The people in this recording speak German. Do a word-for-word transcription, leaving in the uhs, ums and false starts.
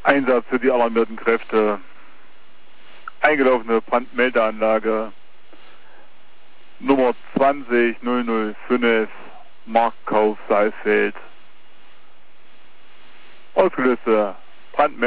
Einsatz für die alarmierten Kräfte. Eingelaufene Brandmeldeanlage Nummer zwanzig null null fünf, Marktkauf Saalfeld. Ausgelöste Brandmeldung.